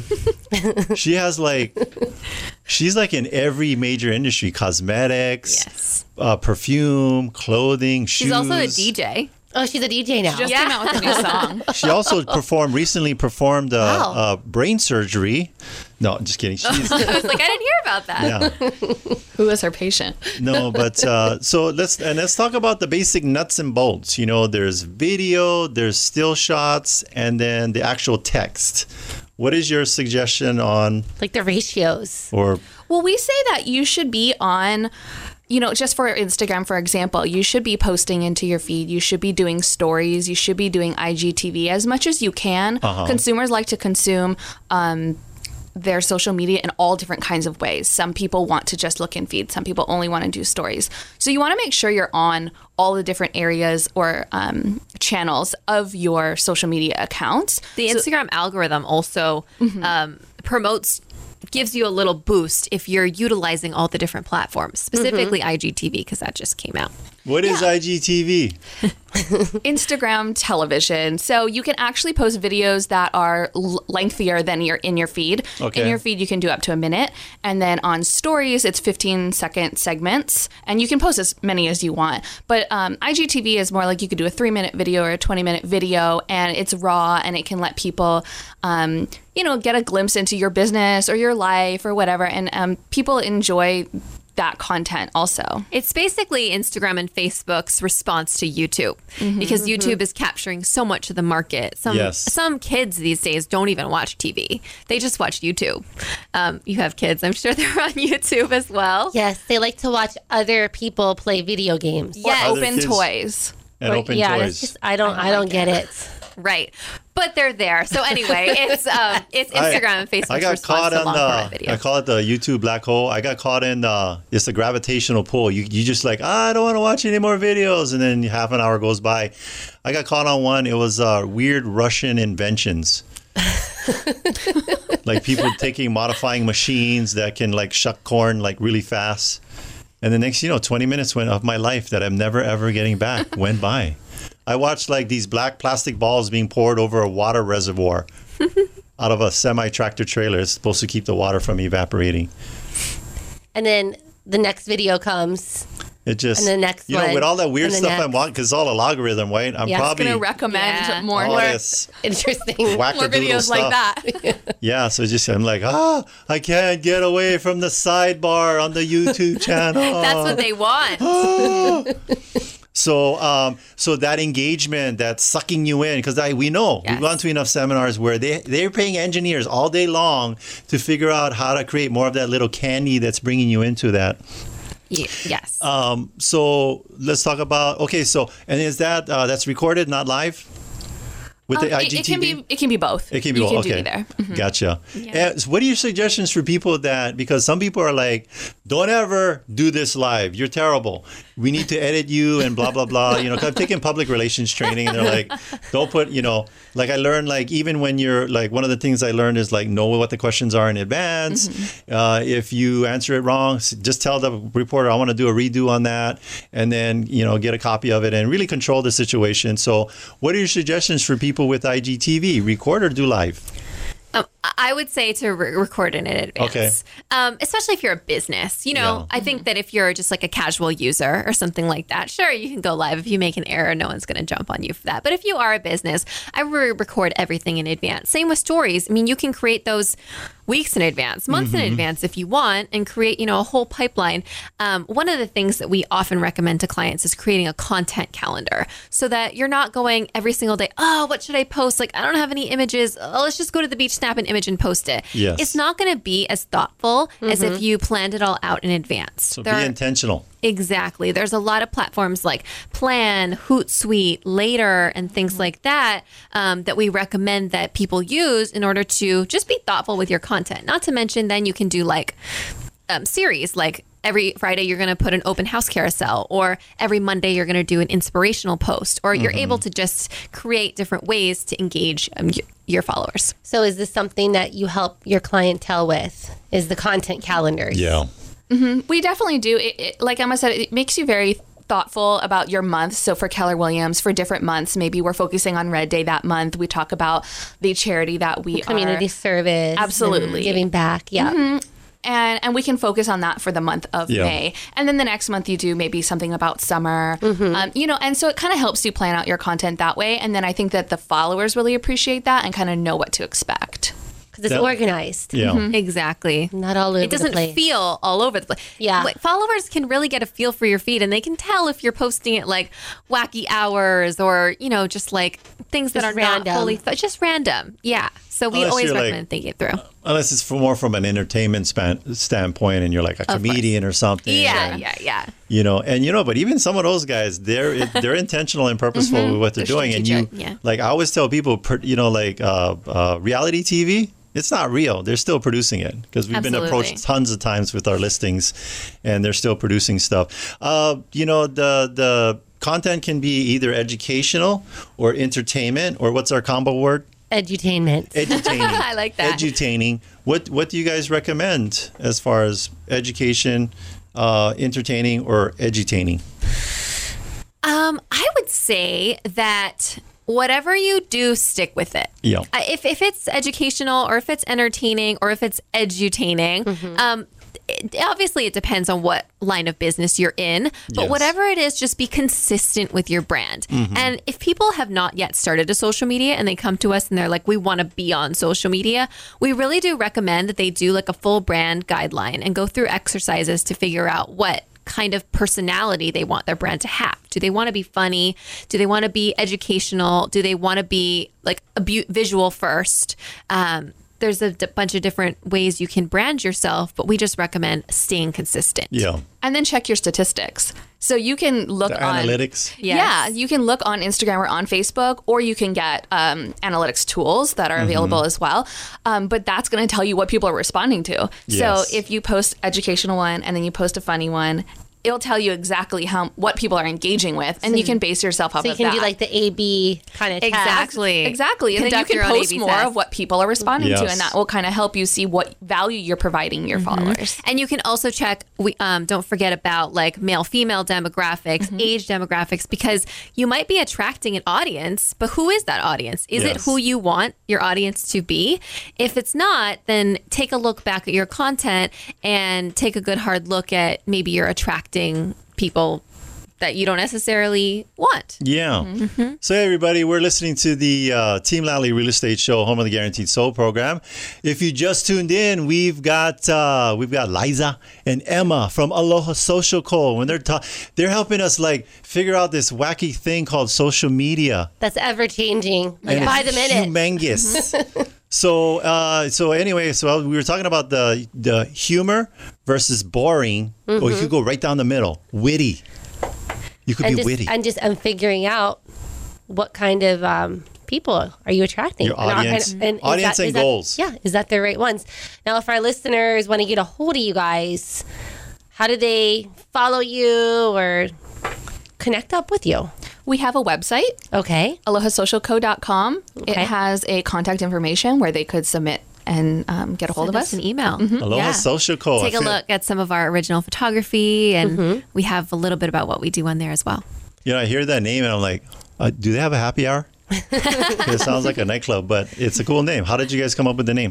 She has like, she's like in every major industry: cosmetics, yes. uh, perfume, clothing, shoes. She's also a D J. Oh, she's a D J now. She just came out with a new song. She also performed recently performed uh, Wow. uh, brain surgery. No, just kidding. She's I was like, I didn't hear about that. Yeah. Who is her patient? no, but uh, so let's and let's talk about the basic nuts and bolts. You know, there's video, there's still shots, and then the actual text. What is your suggestion on Like the ratios. or Well, we say that you should be on, you know, just for Instagram, for example, you should be posting into your feed. You should be doing stories. You should be doing I G T V as much as you can. Uh-huh. Consumers like to consume um, their social media in all different kinds of ways. Some people want to just look in feed. Some people only want to do stories. So you want to make sure you're on all the different areas or um, channels of your social media accounts. The So- Instagram algorithm also um, promotes, gives you a little boost if you're utilizing all the different platforms, specifically I G T V, because that just came out. what is I G T V? Instagram television. So you can actually post videos that are l- lengthier than your in your feed. Okay. In your feed, you can do up to a minute, and then on stories, it's fifteen second segments, and you can post as many as you want. But um, I G T V is more like you could do a three minute video or a twenty minute video, and it's raw, and it can let people, um, you know, get a glimpse into your business or your life or whatever, and um, people enjoy that content also. It's basically Instagram and Facebook's response to YouTube because YouTube is capturing so much of the market. Some Yes. some kids these days don't even watch T V; they just watch YouTube. Um, you have kids, I'm sure they're on YouTube as well. Yes, they like to watch other people play video games. Yes. Other Open kids. toys. And Or- open yeah, toys. it's just I don't I don't get it. Right, but they're there. So anyway, it's um, it's Instagram and Facebook's I got response caught to on long format the, video. I call it the YouTube black hole. I got caught in the, it's the gravitational pull. You you just like, ah, I don't want to watch any more videos. And then half an hour goes by. I got caught on one. It was uh, weird Russian inventions. Like people taking, modifying machines that can like shuck corn like really fast. And the next, you know, twenty minutes went of my life that I'm never ever getting back went by. I watched like these black plastic balls being poured over a water reservoir out of a semi-tractor trailer. It's supposed to keep the water from evaporating. And then the next video comes It just, And the next you know, one, with all that weird and the stuff I'm next. watching, because it's all a logarithm, right? I'm Yeah, it's probably Going to recommend Yeah. more, all more, this Interesting. wackadoodle more videos stuff. like that. Yeah, so just I'm like, ah, I can't get away from the sidebar on the YouTube channel. That's what they want. So, um, so that engagement, that's sucking you in, because we know Yes. we've gone to enough seminars where they they're paying engineers all day long to figure out how to create more of that little candy that's bringing you into that. Ye- yes. Um, so let's talk about okay. So and is that uh, that's recorded, not live? With Um, the it, it can be it can be both. It can be you both. can Okay, do either. Mhm. Gotcha. Yeah. And so what are your suggestions for people that, because some people are like, don't ever do this live. You're terrible. We need to edit you and blah, blah, blah. You know, 'cause I've taken public relations training and they're like, don't put, you know, like I learned, like, even when you're like, one of the things I learned is like, know what the questions are in advance. Mm-hmm. Uh, if you answer it wrong, s- just tell the reporter, I want to do a redo on that. And then, you know, get a copy of it and really control the situation. So what are your suggestions for people with I G T V? Record or do live? Um, I would say to re- record in advance. Okay. Um, especially if you're a business. You know, Yeah. I think that if you're just like a casual user or something like that, sure, you can go live. If you make an error, no one's going to jump on you for that. But if you are a business, I would record everything in advance. Same with stories. I mean, you can create those weeks in advance, months Mm-hmm. in advance if you want, and create, you know, a whole pipeline. Um, one of the things that we often recommend to clients is creating a content calendar so that you're not going every single day, oh, what should I post? Like, I don't have any images. Oh, let's just go to the beach, snap an image and post it. Yes. It's not going to be as thoughtful as if you planned it all out in advance. So There be are- intentional. Exactly. There's a lot of platforms like Plan, Hootsuite, Later, and things like that um, that we recommend that people use in order to just be thoughtful with your content. Not to mention, then you can do like um, series, like every Friday you're going to put an open house carousel, or every Monday you're going to do an inspirational post, or you're able to just create different ways to engage um, y- your followers. So is this something that you help your clientele with? Is the content calendars? Yeah. We definitely do. It, it, like Emma said, it makes you very thoughtful about your month. So for Keller Williams, for different months, maybe we're focusing on Red Day that month. We talk about the charity that we Community are. service. Absolutely. and Giving back. Yeah. And, and we can focus on that for the month of Yeah. May. And then the next month you do maybe something about summer. Um, you know, and so it kind of helps you plan out your content that way. And then I think that the followers really appreciate that and kind of know what to expect. Because it's That- organized. Yeah. Exactly. Not all over It doesn't the place. feel all over the place. Yeah. Like, followers can really get a feel for your feed, and they can tell if you're posting it like wacky hours or, you know, just like things that Just are random. not fully th- just random. Yeah. So we Unless always you're, like- recommend thinking it through. Unless it's for more from an entertainment span, standpoint and you're like a comedian or something. Yeah, and, yeah, yeah. You know, and you know, but even some of those guys, they're they're intentional and purposeful with what they're, They're doing. And you, strategic, yeah. like I always tell people, per- you know, like uh, uh, reality T V, it's not real. They're still producing it because we've been Absolutely. approached tons of times with our listings, and they're still producing stuff. Uh, you know, the the content can be either educational or entertainment, or what's our combo word? Edutainment. Edutaining. I like that. Edutaining. What What do you guys recommend as far as education, uh, entertaining, or edutaining? Um, I would say that whatever you do, stick with it. Yeah. Uh, If, if it's educational or if it's entertaining or if it's edutaining, um, it, obviously it depends on what line of business you're in. But Yes. whatever it is, just be consistent with your brand. And if people have not yet started a social media and they come to us and they're like, we want to be on social media, we really do recommend that they do like a full brand guideline and go through exercises to figure out what kind of personality they want their brand to have. Do they want to be funny? Do they want to be educational? Do they want to be like a bu- visual first? Um, there's a d- bunch of different ways you can brand yourself, but we just recommend staying consistent. Yeah. And then check your statistics. So you can look The on analytics. Yes. Yeah, you can look on Instagram or on Facebook, or you can get um, analytics tools that are available as well. Um, but that's going to tell you what people are responding to. Yes. So if you post educational one and then you post a funny one, it'll tell you exactly how what people are engaging with, and you can base yourself off So you of can that. do like the A B kind of Exactly. Exactly. And then you Conduct can your own post A B more test. of what people are responding to, Yes. and that will kind of help you see what value you're providing your followers. And you can also check, we um, don't forget about like male female demographics, age demographics, because you might be attracting an audience, but who is that audience? Is it Yes. who you want your audience to be? If it's not, then take a look back at your content and take a good hard look at maybe you're attracting people that you don't necessarily want. Yeah. Mm-hmm. So, hey, everybody, we're listening to the uh, Team Lally Real Estate Show, home of the Guaranteed Sold program. If you just tuned in, we've got uh, we've got Liza and Emma from Aloha Social Co. When they're ta- they're helping us like figure out this wacky thing called social media. That's ever changing, like And by it's the minute. Humongous. So, uh, so anyway, so we were talking about the the humor versus boring, or you Mhm. could go right down the middle, witty. You could and be just, witty. And just I'm figuring out what kind of um, people are you attracting? Your And are- audience- and- and is audience that- and is that- goals. Yeah, is that the right ones? Now, if our listeners want to get a hold of you guys, how do they follow you or connect up with you? We have a website. Okay. aloha social co dot com. Okay. It has a contact information where they could submit and um, get a hold Send of us us. an email. Aloha Yeah. Social Co. Take I a feel- look at some of our original photography, and we have a little bit about what we do on there as well. You know, I hear that name and I'm like, uh, do they have a happy hour? It sounds like a nightclub, but it's a cool name. How did you guys come up with the name?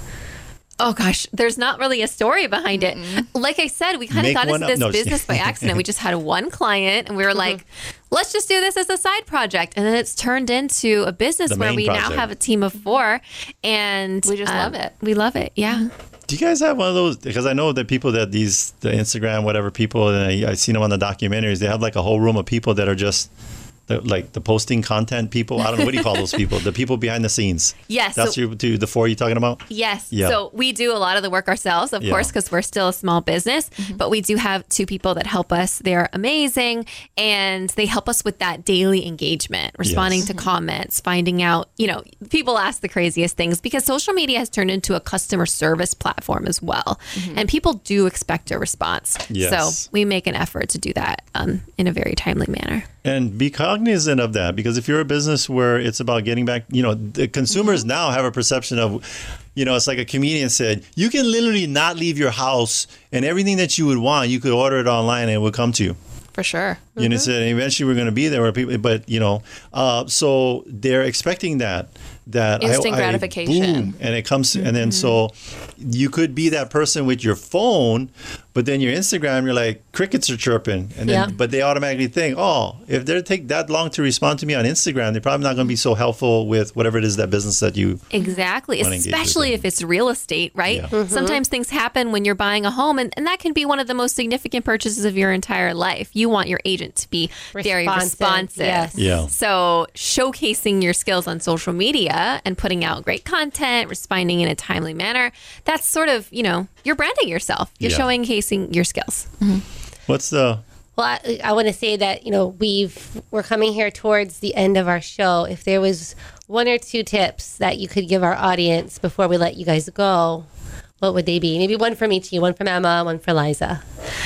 Oh gosh, there's not really a story behind it. Like I said, we kind of Make got one into up. this No, just business by kidding. accident. We just had one client, and we were like, let's just do this as a side project. And then it's turned into a business The where main we now project. have a team of four, and We just love it. We love it. Yeah. Do you guys have one of those? Because I know that people that these, the Instagram, whatever people, and I, I've seen them on the documentaries, they have like a whole room of people that are just the, like the posting content people. I don't know. What do you call those people? The people behind the scenes. Yes, That's so- your, two, the four you're talking about? Yes. Yeah. So we do a lot of the work ourselves, of Yeah. course, because we're still a small business, but we do have two people that help us. They're amazing, and they help us with that daily engagement, responding Yes. to comments, finding out, you know, people ask the craziest things because social media has turned into a customer service platform as well. And people do expect a response. Yes. So we make an effort to do that um, in a very timely manner. And be cognizant of that, because if you're a business where it's about getting back, you know, the consumers now have a perception of, you know, it's like a comedian said, you can literally not leave your house and everything that you would want, you could order it online and it would come to you. For sure. You know, said eventually we're going to be there where people, but you know, uh, so they're expecting that that Instant I, I- gratification. boom, and it comes, and then so you could be that person with your phone, but then your Instagram, you're like crickets are chirping, and then Yeah. but they automatically think, oh, if they take that long to respond to me on Instagram, they're probably not going to be so helpful with whatever it is that business that you. Exactly. wanna engage with Especially them. if it's real estate, right? Yeah. Sometimes things happen when you're buying a home, and, and that can be one of the most significant purchases of your entire life. You want your agent to be very Responsive, responsive. yes. Yeah. So showcasing your skills on social media and putting out great content, responding in a timely manner, that's sort of, you know, you're branding yourself. You're Yeah. showcasing your skills. What's the Well, I, I want to say that, you know, we've we're coming here towards the end of our show. If there was one or two tips that you could give our audience before we let you guys go, what would they be? Maybe one from each of you, one from Emma, one for Liza.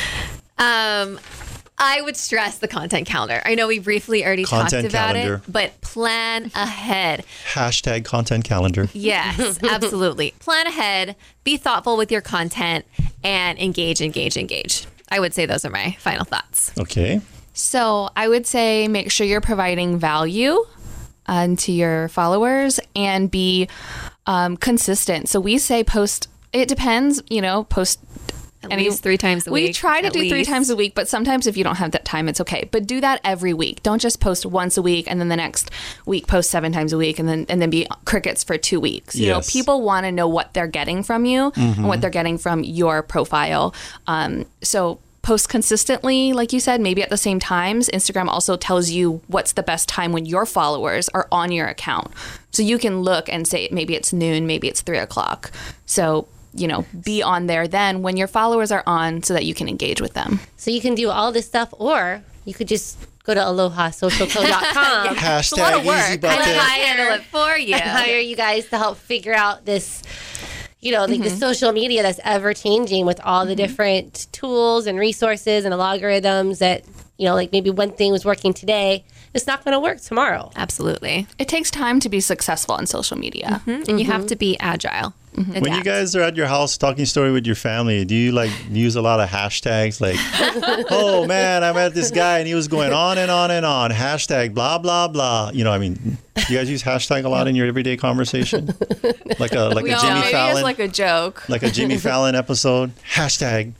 Um, I would stress the content calendar. I know we briefly already Content talked about calendar. it, but plan ahead. hashtag content calendar? Yes, absolutely. Plan ahead, be thoughtful with your content, and engage, engage, engage. I would say those are my final thoughts. Okay. So I would say make sure you're providing value um, to your followers and be um, consistent. So we say post, it depends, you know, post At any- least three times a we week. try to at do three least. times a week, but sometimes if you don't have that time, it's okay. But do that every week. Don't just post once a week and then the next week post seven times a week and then and then be crickets for two weeks. You know, Yes. people want to know what they're getting from you and what they're getting from your profile. Um, so post consistently, like you said, maybe at the same times. Instagram also tells you what's the best time when your followers are on your account. So you can look and say maybe it's noon, maybe it's three o'clock. So you know, be on there then when your followers are on so that you can engage with them. So you can do all this stuff, or you could just go to aloha social co dot com. It's a lot of Hashtag work. easy I button. can handle it for you. and hire you guys to help figure out this, you know, like the social media that's ever changing with all the different tools and resources and algorithms that, you know, like maybe one thing was working today, it's not going to work tomorrow. Absolutely. It takes time to be successful on social media. And you have to be agile. When you Adapt. guys are at your house talking story with your family, do you like use a lot of hashtags like, oh man, I met this guy and he was going on and on and on, hashtag blah, blah, blah. You know, I mean, do you guys use hashtag a lot in your everyday conversation? Like a like We a all- Jimmy maybe Fallon, it's like a joke. like a Jimmy Fallon episode, hashtag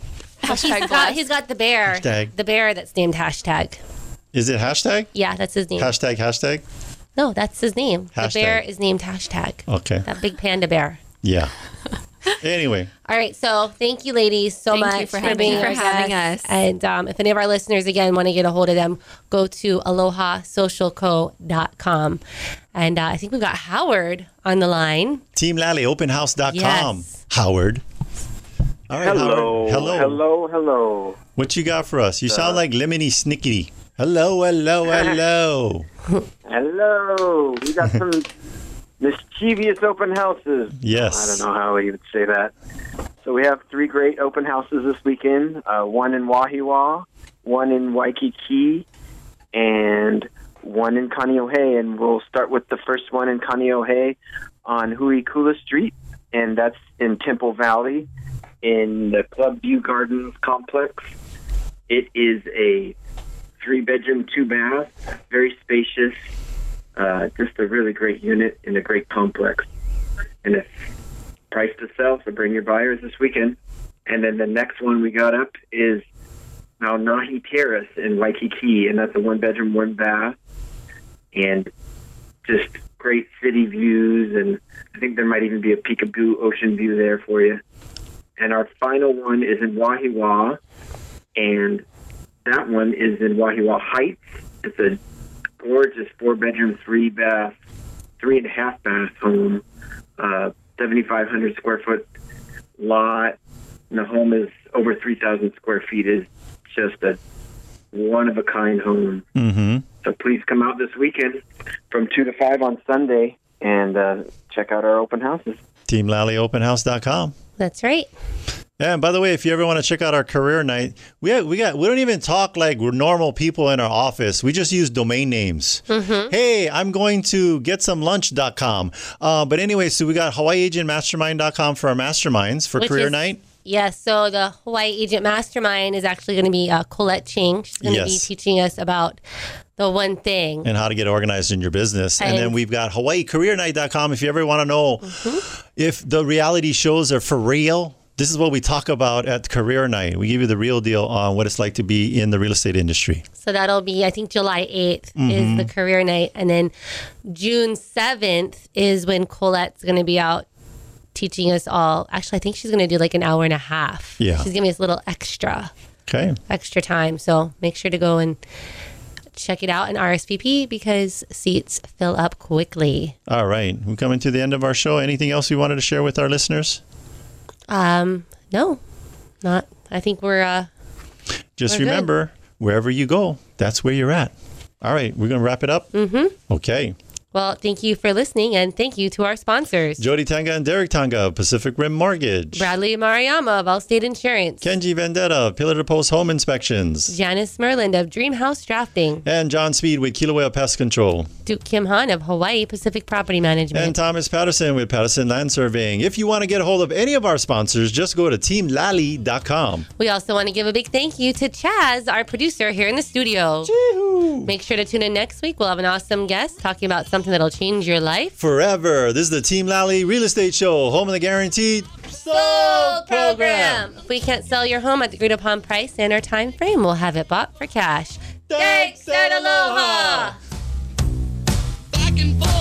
He's Hashtag got, blessed. he's got the bear. Hashtag. The bear that's named hashtag. Is it hashtag? Yeah, that's his name. Hashtag, hashtag? No, that's his name. Hashtag. The bear is named hashtag. Okay. That big panda bear. Yeah. Anyway. All right, so thank you, ladies, so Thank you much for having being us. our Thank you for having guests. us. And um, if any of our listeners, again, want to get a hold of them, go to aloha social co dot com. And uh, I think we've got Howard on the line. Team Lally, open house dot com. Yes. Howard. All right, Hello. Howard. Hello. Hello, hello. What you got for us? You sound like Lemony Snickety. Hello, hello, hello. Hello. We got some mischievous open houses. Yes. I don't know how you would say that. So we have three great open houses this weekend. Uh, one in Wahiawa, one in Waikiki, and one in Kaneohe. And we'll start with the first one in Kaneohe on Huikula Street, and that's in Temple Valley in the Club View Gardens complex. It is a three-bedroom, two-bath, very spacious, uh, just a really great unit in a great complex. And it's priced to sell, so bring your buyers this weekend. And then the next one we got up is Maunahi Terrace in Waikiki, and that's a one-bedroom, one-bath, and just great city views, and I think there might even be a peekaboo ocean view there for you. And our final one is in Wahiawa, and that one is in Wahiawa Heights. It's a gorgeous four-bedroom, three-bath, three-and-a-half-bath home, uh, seventy-five hundred square foot lot, and the home is over three thousand square feet. It's just a one-of-a-kind home. Mm-hmm. So please come out this weekend from two to five on Sunday and uh, check out our open houses. Team Lally, open house dot com. That's right. Yeah, and by the way, if you ever want to check out our career night, we have, we got we don't even talk like we're normal people in our office. We just use domain names. Mm-hmm. Hey, I'm going to get some lunch dot com. Uh, but anyway, so we got Hawaii Agent Mastermind dot com for our masterminds for Which career is- night. Yes, so the Hawaii Agent Mastermind is actually going to be uh, Colette Ching. She's going to Yes. be teaching us about the one thing. And how to get organized in your business. And, And- then we've got Hawaii Career Night dot com. If you ever want to know Mm-hmm. if the reality shows are for real, this is what we talk about at Career Night. We give you the real deal on what it's like to be in the real estate industry. So that'll be, I think, July eighth Mhm. is the career night. And then June seventh is when Colette's going to be out teaching us all. Actually, I think she's going to do like an hour and a half. Yeah. She's giving us a little extra, Okay. extra time. So make sure to go and check it out and R S V P because seats fill up quickly. All right. We're coming to the end of our show. Anything else you wanted to share with our listeners? Um, no, not. I think we're. Uh, Just We're good. remember, wherever you go, that's where you're at. All right. We're going to wrap it up. mm-hmm. Okay. Well, thank you for listening, and thank you to our sponsors. Jody Tanga and Derek Tanga of Pacific Rim Mortgage. Bradley Mariyama of Allstate Insurance. Kenji Vendetta of Pillar to Post Home Inspections. Janice Merland of Dream House Drafting. And John Speed with Kilauea Pest Control. Duke Kim Han of Hawaii Pacific Property Management. And Thomas Patterson with Patterson Land Surveying. If you want to get a hold of any of our sponsors, just go to team lally dot com. We also want to give a big thank you to Chaz, our producer here in the studio. Chee-hoo. Make sure to tune in next week. We'll have an awesome guest talking about something that'll change your life. Forever. This is the Team Lally Real Estate Show, home of the guaranteed Sold program. If we can't sell your home at the agreed upon price and our time frame, we'll have it bought for cash. Thanks and aloha. Back and forth.